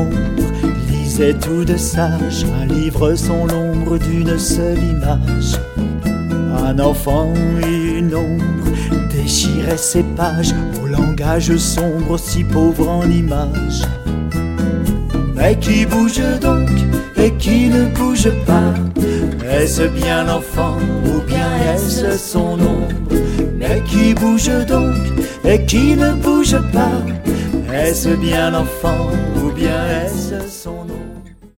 ombre lisait tout de sage un livre sans l'ombre d'une seule image. Un enfant et une ombre déchiraient ses pages au langage sombre si pauvre en images. Mais qui bouge donc et qui ne bouge pas? Est-ce bien l'enfant ou bien est-ce son ombre? Mais qui bouge donc et qui ne bouge pas? Est-ce bien l'enfant ou bien est-ce son ombre?